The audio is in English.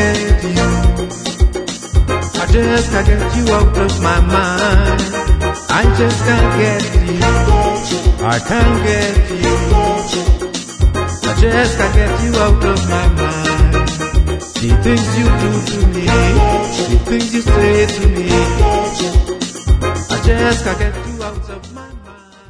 get you. I just can't get you out of my mind. I just can't get you. I can't get you. I just can't get you out of my mind. The things you do to me, the things you say to me, I just can't get you.